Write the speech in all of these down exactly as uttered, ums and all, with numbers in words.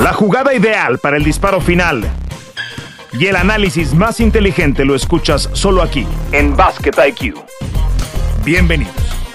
La jugada ideal para el disparo final y el análisis más inteligente lo escuchas solo aquí, en Basket I Q. Bienvenidos.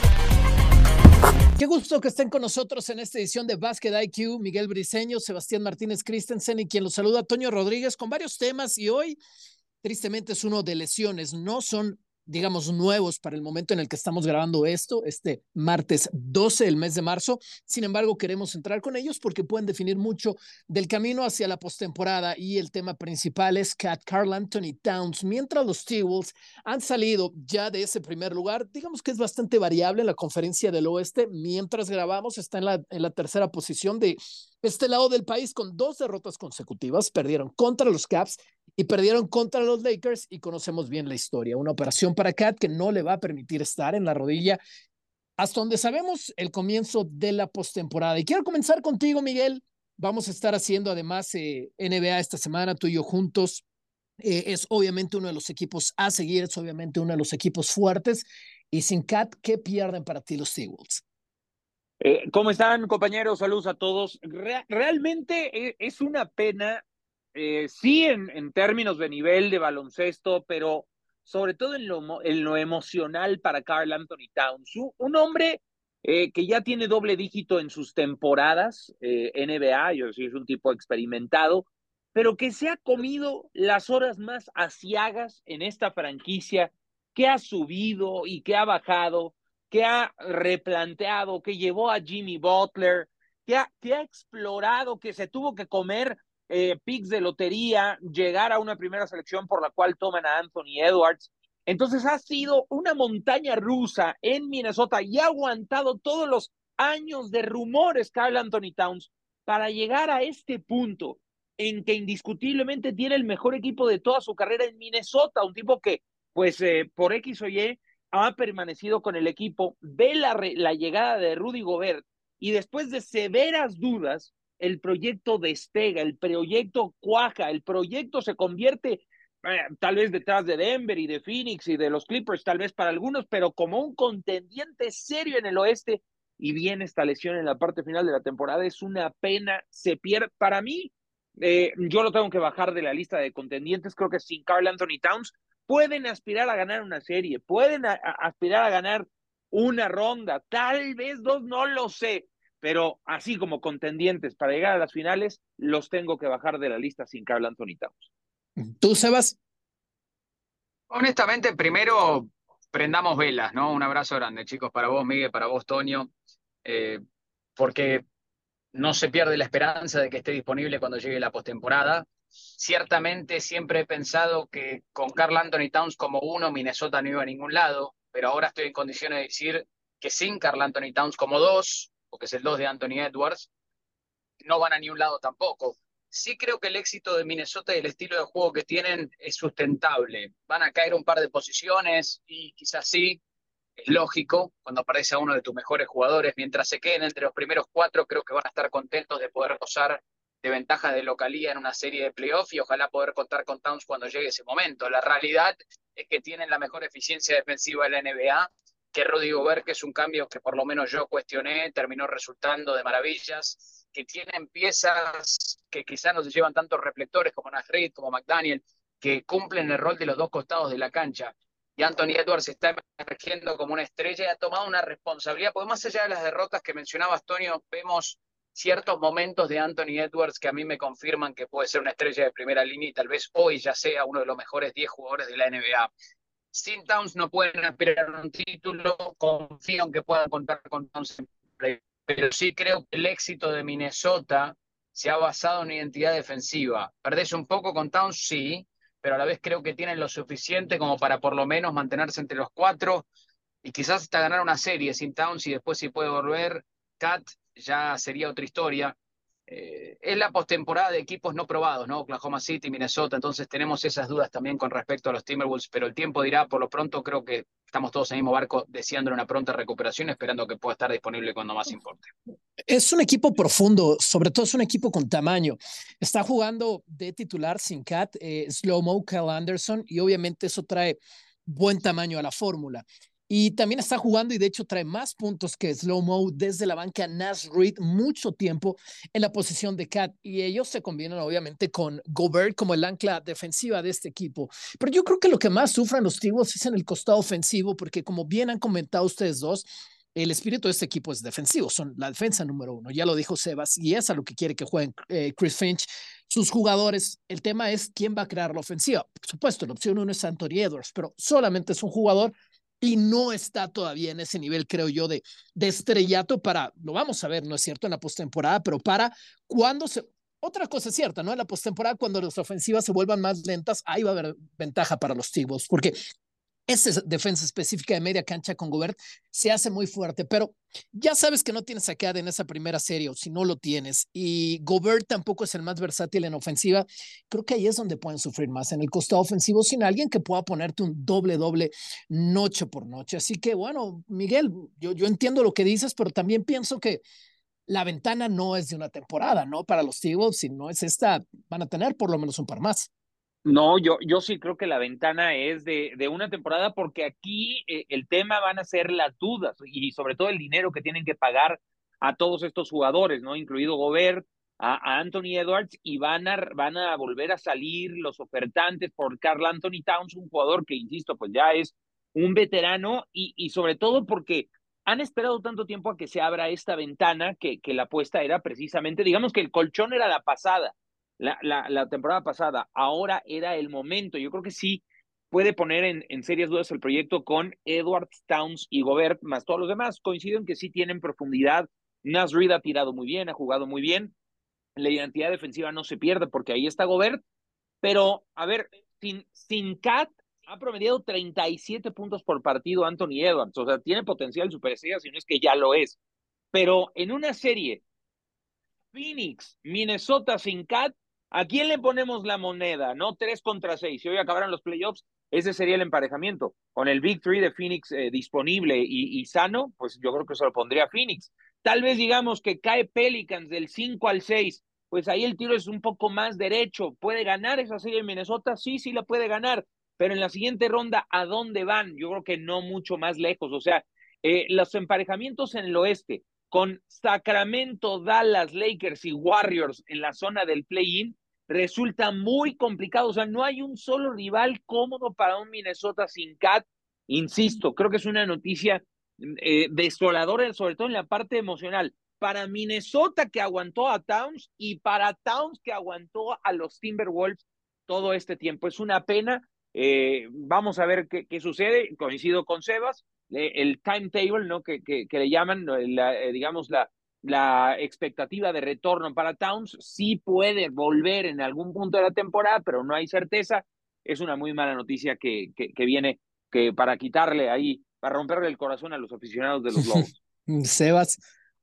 Qué gusto que estén con nosotros en esta edición de Basket I Q. Miguel Briceño, Sebastián Martínez Christensen y quien los saluda, Toño Rodríguez, con varios temas. Y hoy, tristemente, es uno de lesiones. No son, digamos, nuevos para el momento en el que estamos grabando esto, este martes doce del mes de marzo. Sin embargo, queremos entrar con ellos porque pueden definir mucho del camino hacia la postemporada, y el tema principal es Cat Karl-Anthony Towns. Mientras los T-Wolves han salido ya de ese primer lugar, digamos que es bastante variable en la conferencia del oeste. Mientras grabamos, está en la, en la tercera posición de este lado del país con dos derrotas consecutivas. Perdieron contra los Caps y perdieron contra los Lakers, y conocemos bien la historia. Una operación para Cat que no le va a permitir estar en la rodilla hasta donde sabemos el comienzo de la postemporada. Y quiero comenzar contigo, Miguel. Vamos a estar haciendo además eh, N B A esta semana, tú y yo juntos. Eh, es obviamente uno de los equipos a seguir, es obviamente uno de los equipos fuertes. Y sin Cat, ¿qué pierden para ti los T-Wolves? Eh, ¿Cómo están, compañeros? Saludos a todos. Re realmente eh, es una pena, eh, sí en, en términos de nivel de baloncesto, pero sobre todo en lo, en lo emocional para Karl-Anthony Towns. Un, un hombre eh, que ya tiene doble dígito en sus temporadas eh, N B A, yo sí es un tipo experimentado, pero que se ha comido las horas más aciagas en esta franquicia, que ha subido y que ha bajado, que ha replanteado, que llevó a Jimmy Butler, que ha, que ha explorado, que se tuvo que comer eh, picks de lotería, llegar a una primera selección por la cual toman a Anthony Edwards. Entonces ha sido una montaña rusa en Minnesota y ha aguantado todos los años de rumores Karl-Anthony Towns para llegar a este punto en que indiscutiblemente tiene el mejor equipo de toda su carrera en Minnesota, un tipo que pues eh, por X o Y ha permanecido con el equipo, ve la, la llegada de Rudy Gobert y después de severas dudas, el proyecto despega, el proyecto cuaja, el proyecto se convierte eh, tal vez detrás de Denver y de Phoenix y de los Clippers, tal vez para algunos, pero como un contendiente serio en el oeste. Y viene esta lesión en la parte final de la temporada, es una pena, se pierde. Para mí, eh, yo lo tengo que bajar de la lista de contendientes, creo que sin Karl-Anthony Towns pueden aspirar a ganar una serie, pueden a, a aspirar a ganar una ronda, tal vez dos, no lo sé, pero así como contendientes para llegar a las finales, los tengo que bajar de la lista sin Karl-Anthony Towns. ¿Tú, Sebas? Honestamente, primero prendamos velas, ¿no? Un abrazo grande, chicos, para vos, Miguel, para vos, Toño, eh, porque no se pierde la esperanza de que esté disponible cuando llegue la postemporada. Ciertamente siempre he pensado que con Karl-Anthony Towns como uno, Minnesota no iba a ningún lado, pero ahora estoy en condiciones de decir que sin Karl-Anthony Towns como dos, porque es el dos de Anthony Edwards, no van a ningún lado tampoco. Sí creo que el éxito de Minnesota y el estilo de juego que tienen es sustentable. Van a caer un par de posiciones y quizás sí, es lógico, cuando aparece a uno de tus mejores jugadores, mientras se queden entre los primeros cuatro, creo que van a estar contentos de poder gozar de ventajas de localía en una serie de playoff y ojalá poder contar con Towns cuando llegue ese momento. La realidad es que tienen la mejor eficiencia defensiva de la N B A, que Rudy Gobert, que es un cambio que por lo menos yo cuestioné, terminó resultando de maravillas, que tienen piezas que quizás no se llevan tantos reflectores como Nash Reed, como McDaniel, que cumplen el rol de los dos costados de la cancha. Y Anthony Edwards está emergiendo como una estrella y ha tomado una responsabilidad, porque más allá de las derrotas que mencionaba Antonio, vemos ciertos momentos de Anthony Edwards que a mí me confirman que puede ser una estrella de primera línea y tal vez hoy ya sea uno de los mejores diez jugadores de la N B A. Sin Towns no pueden aspirar a un título, confío en que puedan contar con Towns en play, pero sí creo que el éxito de Minnesota se ha basado en una identidad defensiva. ¿Perdés un poco con Towns? Sí, pero a la vez creo que tienen lo suficiente como para por lo menos mantenerse entre los cuatro y quizás hasta ganar una serie sin Towns y después si puede volver Cat ya sería otra historia. Eh, es la postemporada de equipos no probados, ¿no? Oklahoma City, Minnesota, entonces tenemos esas dudas también con respecto a los Timberwolves, pero el tiempo dirá. Por lo pronto creo que estamos todos en el mismo barco deseándole una pronta recuperación, esperando que pueda estar disponible cuando más importe. Es un equipo profundo, sobre todo es un equipo con tamaño. Está jugando de titular sin Cat, eh, Slow-Mo, Kyle Anderson, y obviamente eso trae buen tamaño a la fórmula. Y también está jugando y de hecho trae más puntos que Slow Mo desde la banca Naz Reid, mucho tiempo en la posición de Cat. Y ellos se combinan obviamente con Gobert como el ancla defensiva de este equipo. Pero yo creo que lo que más sufren los T-Wolves es en el costado ofensivo, porque como bien han comentado ustedes dos, el espíritu de este equipo es defensivo, son la defensa número uno, ya lo dijo Sebas, y es a lo que quiere que jueguen eh, Chris Finch, sus jugadores. El tema es quién va a crear la ofensiva. Por supuesto, la opción uno es Anthony Edwards, pero solamente es un jugador y no está todavía en ese nivel, creo yo, de, de estrellato para, lo vamos a ver, ¿no es cierto?, en la postemporada, pero para cuando se... Otra cosa es cierta, ¿no? En la postemporada, cuando las ofensivas se vuelvan más lentas, ahí va a haber ventaja para los T-Wolves, porque esa defensa específica de media cancha con Gobert se hace muy fuerte, pero ya sabes que no tienes a Cade en esa primera serie, o si no lo tienes, y Gobert tampoco es el más versátil en ofensiva. Creo que ahí es donde pueden sufrir más, en el costado ofensivo, sin alguien que pueda ponerte un doble-doble noche por noche. Así que, bueno, Miguel, yo, yo entiendo lo que dices, pero también pienso que la ventana no es de una temporada, ¿no? Para los T-Wolves, si no es esta, van a tener por lo menos un par más. No, yo, yo sí creo que la ventana es de, de una temporada porque aquí eh, el tema van a ser las dudas y sobre todo el dinero que tienen que pagar a todos estos jugadores, ¿no? Incluido Gobert, a, a Anthony Edwards, y van a, van a volver a salir los ofertantes por Karl Anthony Towns, un jugador que, insisto, pues ya es un veterano y, y sobre todo porque han esperado tanto tiempo a que se abra esta ventana que, que la apuesta era precisamente, digamos que el colchón era la pasada la, la, la temporada pasada, ahora era el momento. Yo creo que sí puede poner en, en serias dudas el proyecto con Edwards, Towns y Gobert, más todos los demás. Coincido en que sí tienen profundidad. Naz Reid ha tirado muy bien, ha jugado muy bien. La identidad defensiva no se pierde porque ahí está Gobert. Pero, a ver, sin, sin Cat ha promediado treinta y siete puntos por partido Anthony Edwards. O sea, tiene potencial superestrella, si no es que ya lo es. Pero en una serie Phoenix, Minnesota sin Cat, ¿a quién le ponemos la moneda? No tres contra seis. Si hoy acabaran los playoffs, ese sería el emparejamiento. Con el Big Three de Phoenix eh, disponible y, y sano, pues yo creo que se lo pondría a Phoenix. Tal vez digamos que cae Pelicans del cinco al seis, pues ahí el tiro es un poco más derecho. ¿Puede ganar esa serie en Minnesota? Sí, sí la puede ganar. Pero en la siguiente ronda, ¿a dónde van? Yo creo que no mucho más lejos. O sea, eh, los emparejamientos en el oeste, con Sacramento, Dallas, Lakers y Warriors en la zona del play-in, resulta muy complicado. O sea, no hay un solo rival cómodo para un Minnesota sin Cat. Insisto, creo que es una noticia eh, desoladora, sobre todo en la parte emocional. Para Minnesota, que aguantó a Towns, y para Towns, que aguantó a los Timberwolves todo este tiempo. Es una pena. Eh, vamos a ver qué, qué sucede. Coincido con Sebas. El timetable, ¿no? Que, que, que le llaman, la, eh, digamos, la, la expectativa de retorno para Towns, sí puede volver en algún punto de la temporada, pero no hay certeza. Es una muy mala noticia que, que, que viene que para quitarle ahí, para romperle el corazón a los aficionados de los Lobos. Sebas.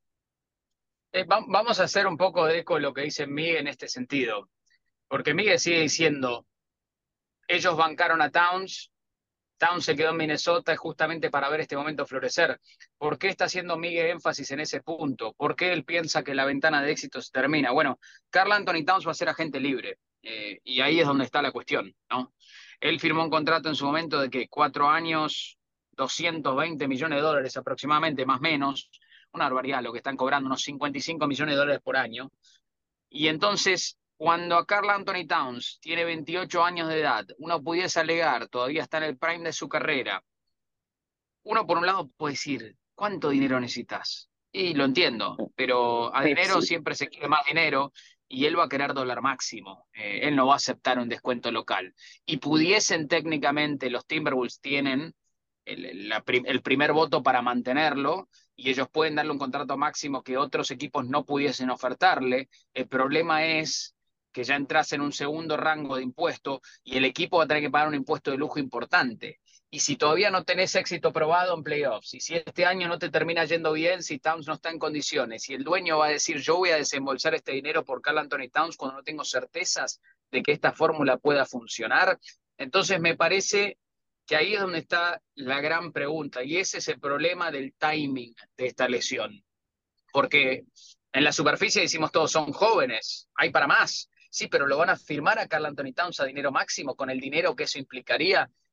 Eh, va, vamos a hacer un poco de eco lo que dice Miguel en este sentido, porque Miguel sigue diciendo, ellos bancaron a Towns, Towns se quedó en Minnesota justamente para ver este momento florecer. ¿Por qué está haciendo Miguel énfasis en ese punto? ¿Por qué él piensa que la ventana de éxito se termina? Bueno, Karl Anthony Towns va a ser agente libre, eh, y ahí es donde está la cuestión, ¿no? Él firmó un contrato en su momento de que cuatro años, doscientos veinte millones de dólares aproximadamente, más o menos, una barbaridad lo que están cobrando, unos cincuenta y cinco millones de dólares por año. Y entonces, cuando a Karl Anthony Towns tiene veintiocho años de edad, uno pudiese alegar, todavía está en el prime de su carrera, uno por un lado puede decir, ¿cuánto dinero necesitas? Y lo entiendo, pero a dinero Sí. siempre se quiere más dinero y él va a querer dólar máximo. Eh, él no va a aceptar un descuento local. Y pudiesen técnicamente, los Timberwolves tienen el, la, el primer voto para mantenerlo y ellos pueden darle un contrato máximo que otros equipos no pudiesen ofertarle. El problema es que ya entras en un segundo rango de impuesto y el equipo va a tener que pagar un impuesto de lujo importante. Y si todavía no tenés éxito probado en playoffs, y si este año no te termina yendo bien, si Towns no está en condiciones, y el dueño va a decir, yo voy a desembolsar este dinero por Karl Anthony Towns cuando no tengo certezas de que esta fórmula pueda funcionar, entonces me parece que ahí es donde está la gran pregunta, y ese es el problema del timing de esta lesión. Porque en la superficie decimos todos, son jóvenes, hay para más. Sí, pero lo van a firmar a Karl Anthony Towns a dinero máximo, con el dinero que eso implicaría.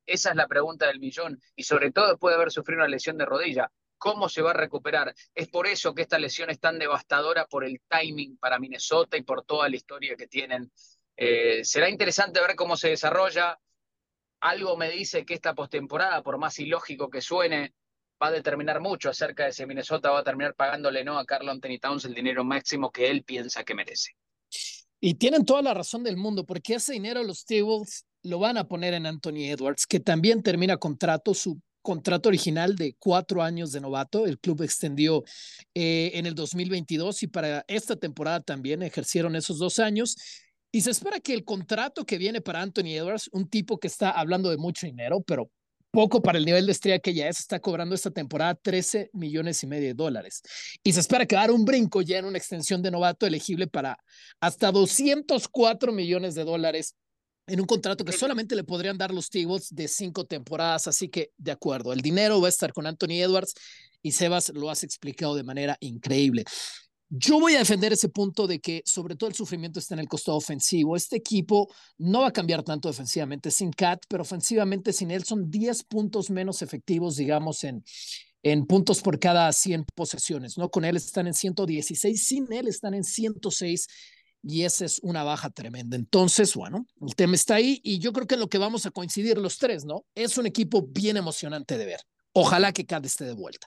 Esa es la pregunta del millón, y sobre todo después de haber sufrido una lesión de rodilla. ¿Cómo se va a recuperar? Es por eso que esta lesión es tan devastadora, por el timing para Minnesota y por toda la historia que tienen. Eh, será interesante ver cómo se desarrolla. Algo me dice que esta postemporada, por más ilógico que suene, va a determinar mucho acerca de si Minnesota va a terminar pagándole no a Karl Anthony Towns el dinero máximo que él piensa que merece. Y tienen toda la razón del mundo, porque ese dinero los T-Wolves lo van a poner en Anthony Edwards, que también termina contrato, su contrato original de cuatro años de novato. El club extendió eh, en el dos mil veintidós y para esta temporada también ejercieron esos dos años. Y se espera que el contrato que viene para Anthony Edwards, un tipo que está hablando de mucho dinero, pero poco para el nivel de estrella que ya es, está cobrando esta temporada trece millones y medio de dólares. Y se espera que dar un brinco ya en una extensión de novato elegible para hasta doscientos cuatro millones de dólares en un contrato que solamente le podrían dar los T-Wolves de cinco temporadas. Así que, de acuerdo, el dinero va a estar con Anthony Edwards y Sebas lo has explicado de manera increíble. Yo voy a defender ese punto de que sobre todo el sufrimiento está en el costado ofensivo. Este equipo no va a cambiar tanto defensivamente sin Cat, pero ofensivamente sin él son diez puntos menos efectivos, digamos, en, en puntos por cada cien posesiones, ¿no? Con él están en ciento dieciséis, sin él están en ciento seis y esa es una baja tremenda. Entonces, bueno, el tema está ahí y yo creo que en lo que vamos a coincidir los tres, ¿no? Es un equipo bien emocionante de ver. Ojalá que Cat esté de vuelta.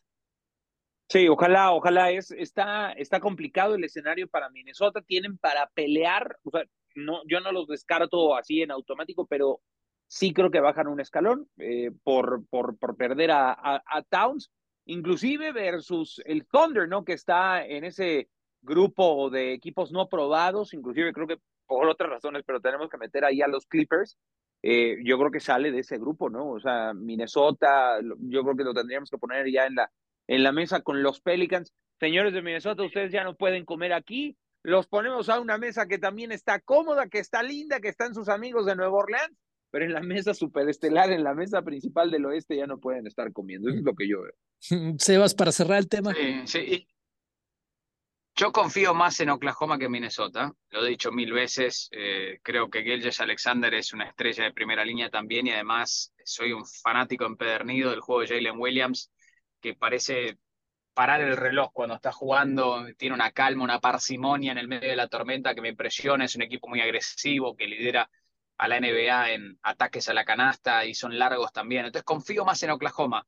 Sí, ojalá, ojalá. Es, está, está complicado el escenario para Minnesota. Tienen para pelear, o sea, no, yo no los descarto así en automático, pero sí creo que bajan un escalón eh, por, por, por perder a, a, a Towns, inclusive versus el Thunder, ¿no? Que está en ese grupo de equipos no probados, inclusive creo que por otras razones, pero tenemos que meter ahí a los Clippers. Eh, yo creo que sale de ese grupo, ¿no? O sea, Minnesota, yo creo que lo tendríamos que poner ya en la en la mesa con los Pelicans. Señores de Minnesota, ustedes ya no pueden comer aquí. Los ponemos a una mesa que también está cómoda, que está linda, que están sus amigos de Nueva Orleans, pero en la mesa superestelar, en la mesa principal del oeste ya no pueden estar comiendo. Eso es lo que yo veo. Sebas, para cerrar el tema. Sí, sí. Yo confío más en Oklahoma que en Minnesota, lo he dicho mil veces, eh, creo que Gilgeous-Alexander es una estrella de primera línea también y además soy un fanático empedernido del juego de Jalen Williams, que parece parar el reloj cuando está jugando, tiene una calma, una parsimonia en el medio de la tormenta que me impresiona, es un equipo muy agresivo que lidera a la N B A en ataques a la canasta y son largos también, entonces confío más en Oklahoma,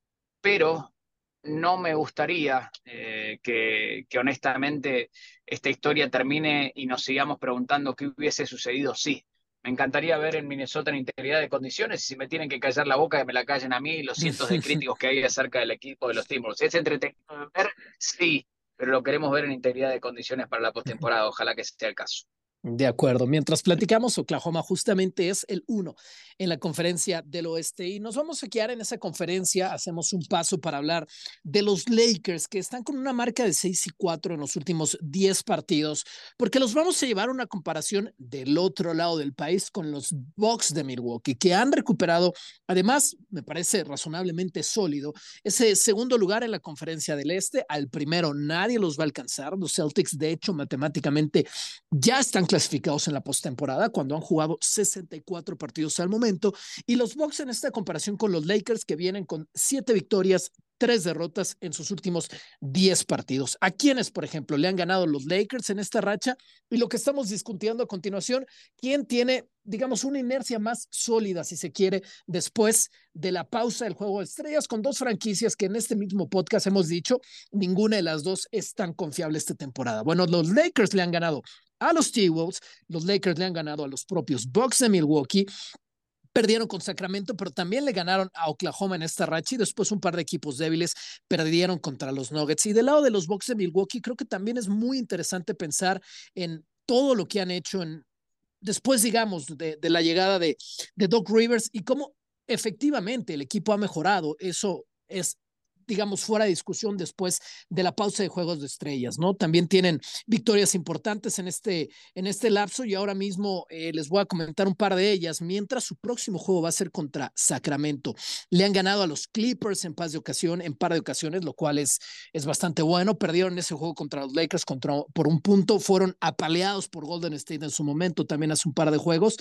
pero no me gustaría eh, que, que honestamente esta historia termine y nos sigamos preguntando qué hubiese sucedido si. Me encantaría ver en Minnesota en integridad de condiciones y si me tienen que callar la boca, que me la callen a mí los cientos de críticos que hay acerca del equipo de los Timberwolves. ¿Es entretenido de ver? Sí, pero lo queremos ver en integridad de condiciones para la postemporada. Ojalá que sea el caso. De acuerdo. Mientras platicamos, Oklahoma justamente es el uno en la conferencia del oeste y nos vamos a quedar en esa conferencia. Hacemos un paso para hablar de los Lakers que están con una marca de seis y cuatro en los últimos diez partidos, porque los vamos a llevar a una comparación del otro lado del país con los Bucks de Milwaukee, que han recuperado, además, me parece razonablemente sólido, ese segundo lugar en la conferencia del este. Al primero nadie los va a alcanzar. Los Celtics, de hecho, matemáticamente ya están clasificados en la postemporada cuando han jugado sesenta y cuatro partidos al momento, y los Bucks en esta comparación con los Lakers que vienen con siete victorias, tres derrotas en sus últimos diez partidos. ¿A quiénes, por ejemplo, le han ganado los Lakers en esta racha? Y lo que estamos discutiendo a continuación, ¿quién tiene, digamos, una inercia más sólida, si se quiere, después de la pausa del juego de estrellas, con dos franquicias que en este mismo podcast hemos dicho, ninguna de las dos es tan confiable esta temporada? Bueno, los Lakers le han ganado a los T-Wolves, los Lakers le han ganado a los propios Bucks de Milwaukee, perdieron con Sacramento, pero también le ganaron a Oklahoma en esta racha y después un par de equipos débiles perdieron contra los Nuggets. Y del lado de los Bucks de Milwaukee, creo que también es muy interesante pensar en todo lo que han hecho en, después, digamos, de, de la llegada de, de Doc Rivers y cómo efectivamente el equipo ha mejorado. Eso es, digamos, fuera de discusión después de la pausa de Juegos de Estrellas, ¿no? También tienen victorias importantes en este, en este lapso y ahora mismo eh, les voy a comentar un par de ellas, mientras su próximo juego va a ser contra Sacramento. Le han ganado a los Clippers en, par de, ocasión, en par de ocasiones, lo cual es, es bastante bueno. Perdieron ese juego contra los Lakers contra, por un punto, fueron apaleados por Golden State en su momento, también hace un par de juegos,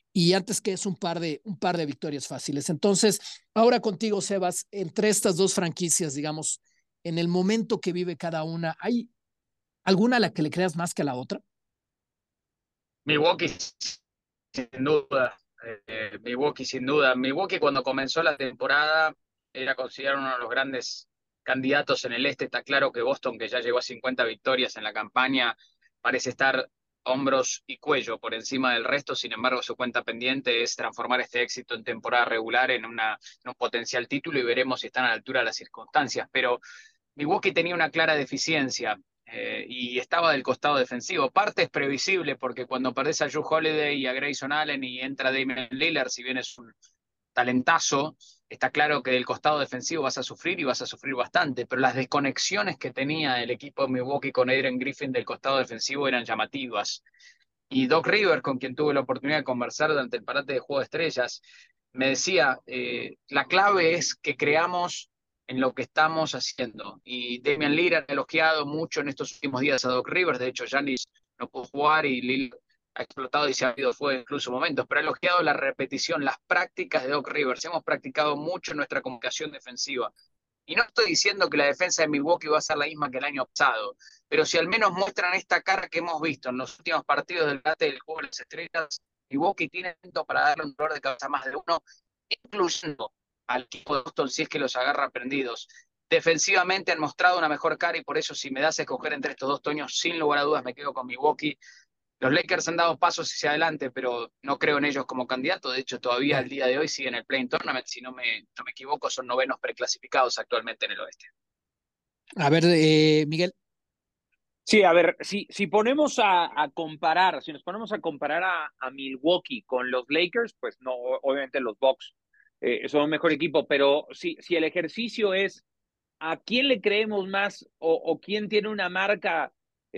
y antes que es un par de, un par de victorias fáciles. Entonces, ahora contigo, Sebas, entre estas dos franquicias, digamos, en el momento que vive cada una, ¿hay alguna a la que le creas más que a la otra? Milwaukee, sin duda. Eh, Milwaukee, sin duda. Milwaukee, cuando comenzó la temporada, era considerado uno de los grandes candidatos en el este. Está claro que Boston, que ya llegó a cincuenta victorias en la campaña, parece estar hombros y cuello por encima del resto. Sin embargo, su cuenta pendiente es transformar este éxito en temporada regular en, una, en un potencial título, y veremos si están a la altura de las circunstancias. Pero Milwaukee tenía una clara deficiencia, eh, y estaba del costado defensivo. Parte es previsible porque cuando perdés a Jrue Holiday y a Grayson Allen y entra Damian Lillard, si bien es un talentazo, está claro que del costado defensivo vas a sufrir y vas a sufrir bastante, pero las desconexiones que tenía el equipo de Milwaukee con Adrian Griffin del costado defensivo eran llamativas. Y Doc Rivers, con quien tuve la oportunidad de conversar durante el parate de Juego de Estrellas, me decía, eh, la clave es que creamos en lo que estamos haciendo. Y Damian Lillard ha elogiado mucho en estos últimos días a Doc Rivers. De hecho, Giannis no pudo jugar y Lillard ha explotado y se ha habido fuego incluso momentos, pero ha elogiado la repetición, las prácticas de Doc Rivers. Hemos practicado mucho nuestra comunicación defensiva. Y no estoy diciendo que la defensa de Milwaukee va a ser la misma que el año pasado, pero si al menos muestran esta cara que hemos visto en los últimos partidos del debate del Juego de las Estrellas, Milwaukee tiene talento para darle un dolor de cabeza a más de uno, incluyendo al equipo de Boston si es que los agarra prendidos. Defensivamente han mostrado una mejor cara, y por eso, si me das a escoger entre estos dos, Toños, sin lugar a dudas me quedo con Milwaukee. Los Lakers han dado pasos hacia adelante, pero no creo en ellos como candidato. De hecho, todavía al día de hoy siguen el Play-in Tournament. Si no me, no me equivoco, son novenos preclasificados actualmente en el oeste. A ver, eh, Miguel. Sí, a ver, si, si ponemos a, a comparar, si nos ponemos a comparar a, a Milwaukee con los Lakers, pues no, obviamente los Bucks eh, son un mejor equipo, pero si, si el ejercicio es a quién le creemos más o, o quién tiene una marca,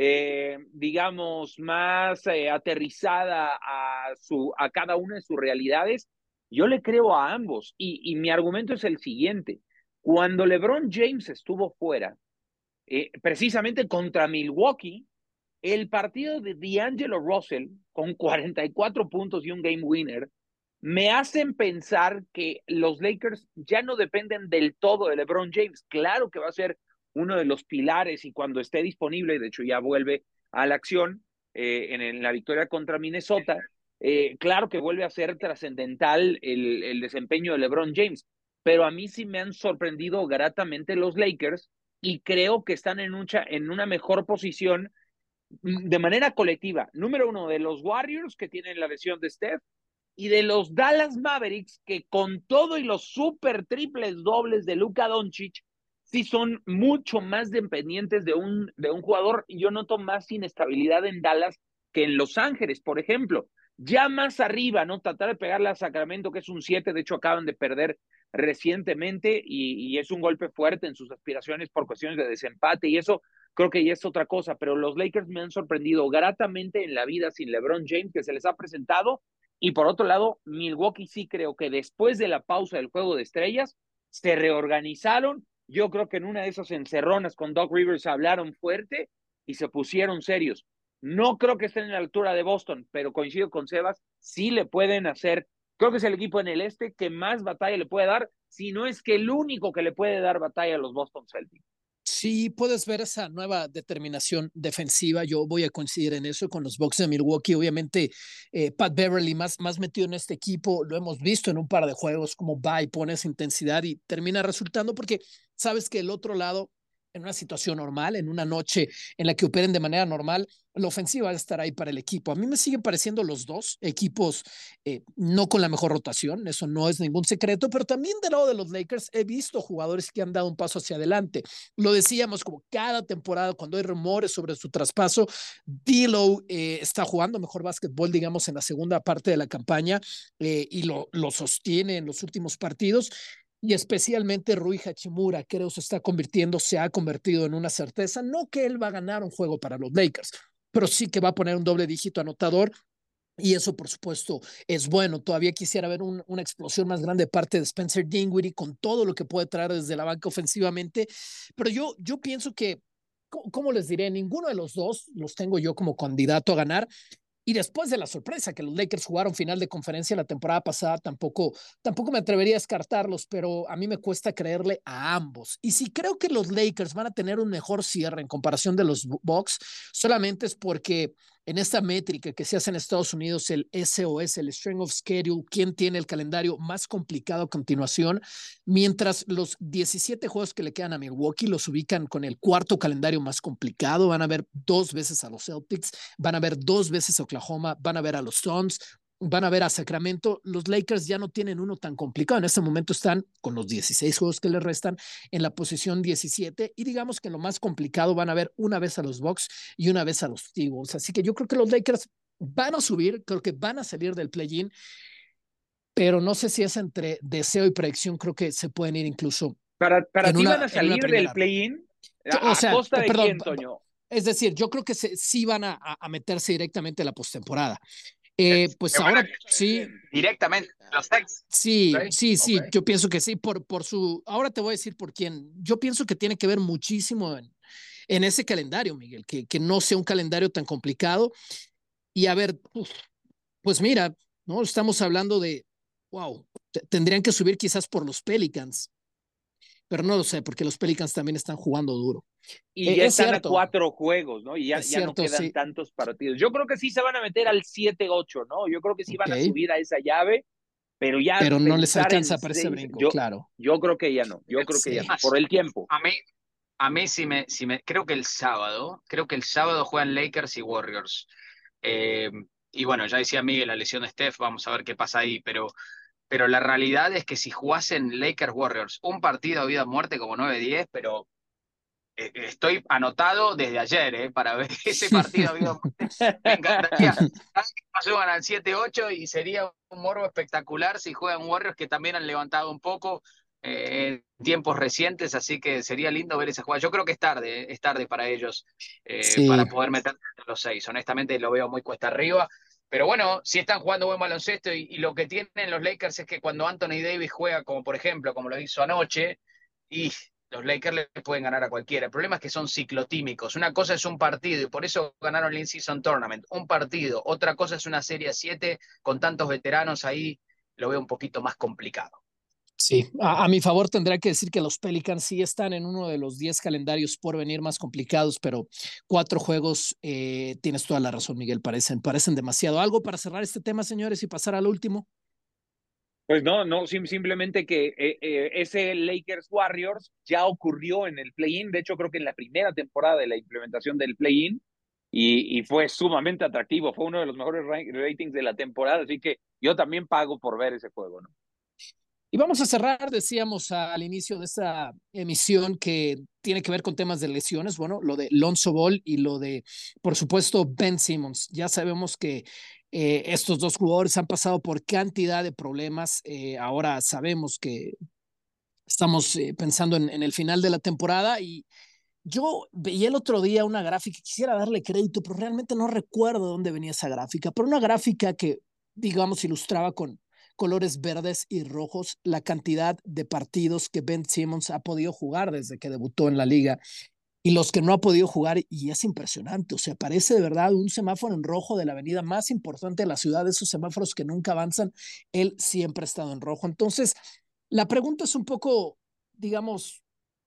eh, digamos, más eh, aterrizada a, su, a cada una de sus realidades, yo le creo a ambos. Y, y mi argumento es el siguiente. Cuando LeBron James estuvo fuera, eh, precisamente contra Milwaukee, el partido de D'Angelo Russell, con cuarenta y cuatro puntos y un game winner, me hacen pensar que los Lakers ya no dependen del todo de LeBron James. Claro que va a ser uno de los pilares, y cuando esté disponible, de hecho ya vuelve a la acción eh, en, en la victoria contra Minnesota, eh, claro que vuelve a ser trascendental el, el desempeño de LeBron James, pero a mí sí me han sorprendido gratamente los Lakers, y creo que están en, mucha, en una mejor posición de manera colectiva. Número uno, de los Warriors, que tienen la lesión de Steph, y de los Dallas Mavericks, que con todo y los super triples dobles de Luka Doncic, sí son mucho más dependientes de un, de un jugador. Y yo noto más inestabilidad en Dallas que en Los Ángeles, por ejemplo. Ya más arriba, ¿no? Tratar de pegarle a Sacramento, que es un siete, de hecho acaban de perder recientemente, y, y es un golpe fuerte en sus aspiraciones por cuestiones de desempate, y eso creo que ya es otra cosa. Pero los Lakers me han sorprendido gratamente en la vida sin LeBron James que se les ha presentado. Y por otro lado, Milwaukee sí creo que después de la pausa del Juego de Estrellas se reorganizaron. Yo creo que en una de esas encerronas con Doc Rivers hablaron fuerte y se pusieron serios. No creo que estén en la altura de Boston, pero coincido con Sebas, sí le pueden hacer. Creo que es el equipo en el este que más batalla le puede dar, si no es que el único que le puede dar batalla a los Boston Celtics. Sí, puedes ver esa nueva determinación defensiva. Yo voy a coincidir en eso con los Bucks de Milwaukee. Obviamente, eh, Pat Beverly más, más metido en este equipo. Lo hemos visto en un par de juegos, como va y pone esa intensidad y termina resultando, porque sabes que el otro lado, en una situación normal, en una noche en la que operen de manera normal, la ofensiva va a estar ahí para el equipo. A mí me siguen pareciendo los dos equipos eh, no con la mejor rotación, eso no es ningún secreto, pero también del lado de los Lakers he visto jugadores que han dado un paso hacia adelante. Lo decíamos como cada temporada cuando hay rumores sobre su traspaso. D'Lo eh, está jugando mejor básquetbol, digamos, en la segunda parte de la campaña eh, y lo, lo sostiene en los últimos partidos. Y especialmente Rui Hachimura, creo se está convirtiendo, se ha convertido en una certeza. No que él va a ganar un juego para los Lakers, pero sí que va a poner un doble dígito anotador. Y eso, por supuesto, es bueno. Todavía quisiera ver un, una explosión más grande de parte de Spencer Dinwiddie con todo lo que puede traer desde la banca ofensivamente. Pero yo, yo pienso que, ¿cómo les diré? Ninguno de los dos los tengo yo como candidato a ganar. Y después de la sorpresa que los Lakers jugaron final de conferencia la temporada pasada, tampoco, tampoco me atrevería a descartarlos, pero a mí me cuesta creerle a ambos. Y si creo que los Lakers van a tener un mejor cierre en comparación de los Bucks, solamente es porque en esta métrica que se hace en Estados Unidos, el S O S, el Strength of Schedule, quién tiene el calendario más complicado a continuación, mientras los diecisiete juegos que le quedan a Milwaukee los ubican con el cuarto calendario más complicado. Van a ver dos veces a los Celtics, van a ver dos veces a Oklahoma, van a ver a los Suns, van a ver a Sacramento. Los Lakers ya no tienen uno tan complicado. En este momento están con los dieciséis juegos que les restan en la posición diecisiete y digamos que en lo más complicado van a ver una vez a los Bucks y una vez a los T-Wolves. Así que yo creo que los Lakers van a subir, creo que van a salir del play-in, pero no sé si es entre deseo y predicción. Creo que se pueden ir incluso Para, para en ti una, van a salir del play-in. ¿A, o sea, a costa de perdón, quién, Toño? Es decir, yo creo que se, sí van a, a meterse directamente a la postemporada. Eh, pues Qué ahora buena, sí. Directamente, los Tex. Sí, ¿Okay? sí, sí, Okay. yo pienso que sí, por, por su, ahora te voy a decir por quién. Yo pienso que tiene que ver muchísimo en, en ese calendario, Miguel, que, que no sea un calendario tan complicado. Y a ver, uf, pues mira, ¿no? Estamos hablando de, wow, tendrían que subir quizás por los Pelicans, pero no lo sé, porque los Pelicans también están jugando duro. Y Eh, ya es están cierto, a cuatro juegos, ¿no? Y ya, es ya no cierto, quedan sí. tantos partidos. Yo creo que sí se van a meter al siete ocho, ¿no? Yo creo que sí van a Okay. subir a esa llave, pero ya pero no les pensar alcanza en para ese seis, brinco, yo, claro. yo creo que ya no, yo creo que Sí. ya no, por el tiempo. A mí, a mí sí me, sí me, creo que el sábado, creo que el sábado juegan Lakers y Warriors. Eh, y bueno, ya decía Miguel, la lesión de Steph, vamos a ver qué pasa ahí, pero, pero la realidad es que si jugasen Lakers Warriors, un partido a vida o muerte como nueve diez, pero eh, estoy anotado desde ayer, eh, para ver ese partido a vida o muerte. Me encantaría. Suban al siete ocho y sería un morbo espectacular si juegan Warriors, que también han levantado un poco eh, en tiempos recientes, así que sería lindo ver esa jugada. Yo creo que es tarde, eh, es tarde para ellos eh, Sí. para poder meter los seis. Honestamente lo veo muy cuesta arriba. Pero bueno, si están jugando buen baloncesto y, y lo que tienen los Lakers es que cuando Anthony Davis juega, como por ejemplo, como lo hizo anoche, y los Lakers le pueden ganar a cualquiera. El problema es que son ciclotímicos. Una cosa es un partido y por eso ganaron el In-Season Tournament. Un partido. Otra cosa es una serie siete con tantos veteranos ahí. Lo veo un poquito más complicado. Sí, a, a mi favor tendrá que decir que los Pelicans sí están en uno de los diez calendarios por venir más complicados, pero cuatro juegos, eh, tienes toda la razón, Miguel, parecen, parecen demasiado. ¿Algo para cerrar este tema, señores, y pasar al último? Pues no, no, sim simplemente que eh, eh, ese Lakers Warriors ya ocurrió en el play-in, de hecho creo que en la primera temporada de la implementación del play-in, y, y fue sumamente atractivo, fue uno de los mejores ratings de la temporada, así que yo también pago por ver ese juego, ¿no? Y vamos a cerrar, decíamos al inicio de esta emisión, que tiene que ver con temas de lesiones, bueno, lo de Lonzo Ball y lo de, por supuesto, Ben Simmons. Ya sabemos que eh, estos dos jugadores han pasado por cantidad de problemas. Eh, ahora sabemos que estamos eh, pensando en, en el final de la temporada y yo veía el otro día una gráfica, quisiera darle crédito, pero realmente no recuerdo de dónde venía esa gráfica, pero una gráfica que, digamos, ilustraba con colores verdes y rojos la cantidad de partidos que Ben Simmons ha podido jugar desde que debutó en la liga y los que no ha podido jugar, y es impresionante. O sea, parece de verdad un semáforo en rojo de la avenida más importante de la ciudad, de esos semáforos que nunca avanzan. Él siempre ha estado en rojo. Entonces, la pregunta es un poco, digamos,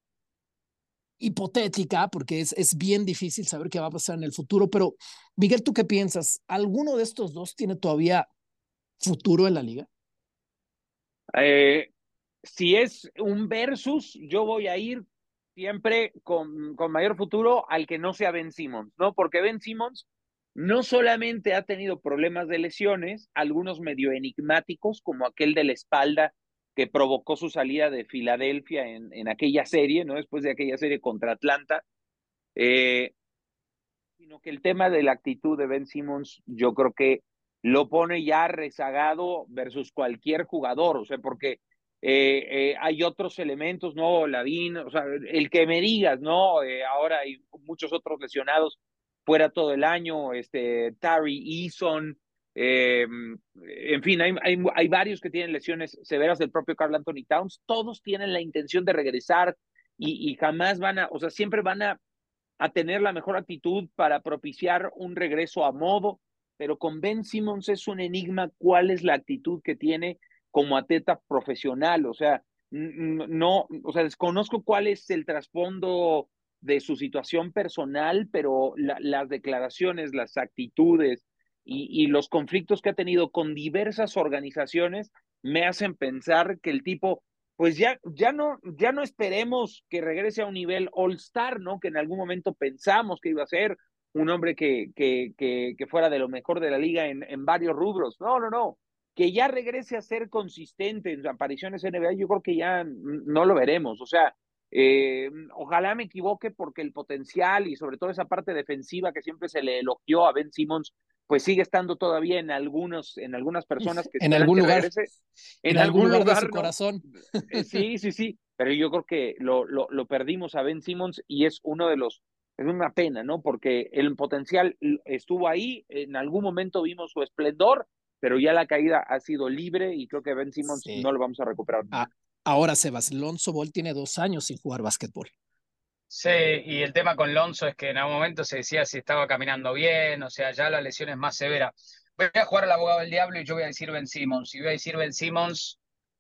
hipotética, porque es, es bien difícil saber qué va a pasar en el futuro, pero Miguel, ¿tú qué piensas? ¿Alguno de estos dos tiene todavía futuro en la liga? Eh, si es un versus, yo voy a ir siempre con, con mayor futuro al que no sea Ben Simmons, ¿no? Porque Ben Simmons no solamente ha tenido problemas de lesiones, algunos medio enigmáticos, como aquel de la espalda que provocó su salida de Filadelfia en, en aquella serie, ¿no? Después de aquella serie contra Atlanta, eh, sino que el tema de la actitud de Ben Simmons, yo creo que lo pone ya rezagado versus cualquier jugador, o sea, porque eh, eh, hay otros elementos, ¿no? Lavín, o sea, el que me digas, ¿no? Eh, ahora hay muchos otros lesionados fuera todo el año, este, Tari Eason, eh, en fin, hay, hay, hay varios que tienen lesiones severas, del propio Karl Anthony Towns, todos tienen la intención de regresar y, y jamás van a, o sea, siempre van a a tener la mejor actitud para propiciar un regreso a modo. pero con Ben Simmons es un enigma cuál es la actitud que tiene como atleta profesional. O sea, no, o sea, desconozco cuál es el trasfondo de su situación personal, pero la, las declaraciones, las actitudes y, y los conflictos que ha tenido con diversas organizaciones me hacen pensar que el tipo, pues ya, ya, no, ya no esperemos que regrese a un nivel All-Star, ¿no? Que en algún momento pensamos que iba a ser un hombre que, que, que, que fuera de lo mejor de la liga en, en varios rubros. No, no, no. Que ya regrese a ser consistente en apariciones N B A, yo creo que ya no lo veremos. O sea, eh, ojalá me equivoque, porque el potencial y sobre todo esa parte defensiva que siempre se le elogió a Ben Simmons, pues sigue estando todavía en algunos, en algunas personas que en algún que lugar, regrese. En, en algún, algún lugar, lugar de su ¿no? corazón. Sí, sí, sí. Pero yo creo que lo, lo, lo perdimos a Ben Simmons y es uno de los, es una pena, ¿no? Porque el potencial estuvo ahí, en algún momento vimos su esplendor, pero ya la caída ha sido libre y creo que Ben Simmons sí. no lo vamos a recuperar. Ah, ahora, Sebas, Lonzo Ball tiene dos años sin jugar básquetbol. Sí, y el tema con Lonzo es que en algún momento se decía si estaba caminando bien, o sea, ya la lesión es más severa. Voy a jugar al abogado del diablo y yo voy a decir Ben Simmons. Y voy a decir Ben Simmons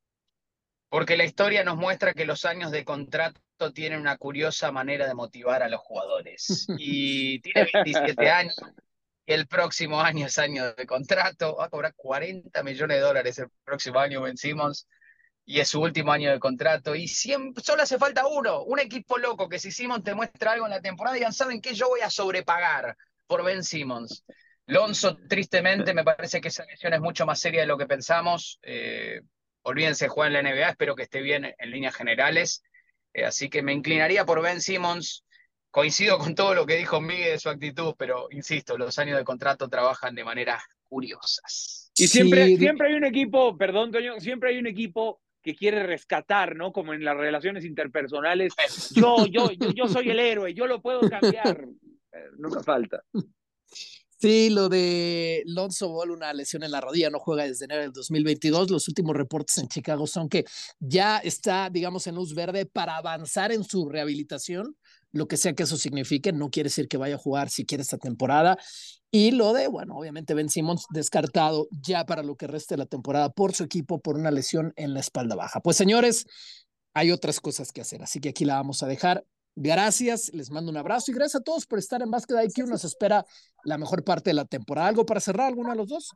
porque la historia nos muestra que los años de contrato tienen una curiosa manera de motivar a los jugadores. Y tiene veintisiete años. El próximo año es año de contrato, va a cobrar cuarenta millones de dólares el próximo año Ben Simmons, y es su último año de contrato, y siempre, solo hace falta uno, un equipo loco, que si Simmons te muestra algo en la temporada, digan, ¿saben qué? Yo voy a sobrepagar por Ben Simmons. Lonzo, tristemente, me parece que esa lesión es mucho más seria de lo que pensamos. Eh, olvídense, juega en la N B A, espero que esté bien en líneas generales, eh, así que me inclinaría por Ben Simmons. Coincido con todo lo que dijo Miguel de su actitud, pero insisto, los años de contrato trabajan de maneras curiosas. Y siempre, sí. siempre hay un equipo, perdón, Toño, siempre hay un equipo que quiere rescatar, ¿no? Como en las relaciones interpersonales. Yo, yo, yo, yo soy el héroe, yo lo puedo cambiar. Nunca falta. Sí, lo de Lonzo Ball, una lesión en la rodilla, no juega desde enero del dos mil veintidós. Los últimos reportes en Chicago son que ya está, digamos, en luz verde para avanzar en su rehabilitación, lo que sea que eso signifique. No quiere decir que vaya a jugar si quiere esta temporada. Y lo de, bueno, obviamente Ben Simmons descartado ya para lo que reste de la temporada por su equipo por una lesión en la espalda baja. Pues señores, hay otras cosas que hacer, así que aquí la vamos a dejar. Gracias, les mando un abrazo y gracias a todos por estar en Basket I Q. Nos espera la mejor parte de la temporada. ¿Algo para cerrar, alguno de los dos?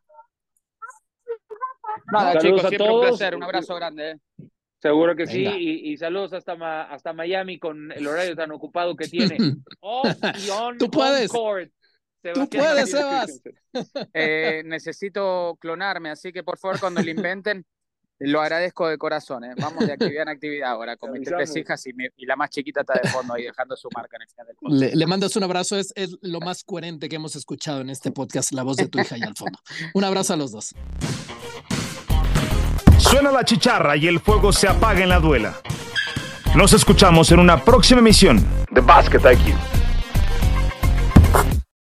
Nada, no, chicos, siempre todos. Un placer, un abrazo grande. ¿eh? Seguro que Venga. sí, y, y saludos hasta, ma, hasta Miami con el horario tan ocupado que tiene. Off y on, Tú puedes. On court. Tú puedes, Sebas. Eh, necesito clonarme, así que por favor cuando lo inventen, lo agradezco de corazón. ¿eh? Vamos de actividad en actividad ahora, con mis tres hijas y, mi, y la más chiquita está de fondo ahí dejando su marca en el final del podcast. Le, le mandas un abrazo, es, es lo más coherente que hemos escuchado en este podcast, la voz de tu hija ahí al fondo. Un abrazo a los dos. Suena la chicharra y el fuego se apaga en la duela. Nos escuchamos en una próxima emisión de Basket I Q.